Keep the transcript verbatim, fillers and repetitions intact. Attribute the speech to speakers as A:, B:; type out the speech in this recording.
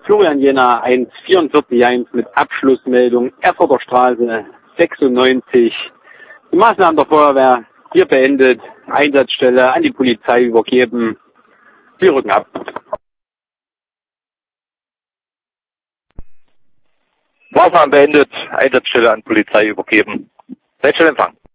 A: Florian Jena eins vierundvierzig eins mit Abschlussmeldung Erfurter Straße sechsundneunzig. Die Maßnahmen der Feuerwehr hier beendet. Einsatzstelle an die Polizei übergeben. Wir rücken ab.
B: Maßnahmen beendet. Einsatzstelle an Polizei übergeben. Seid schon empfangen.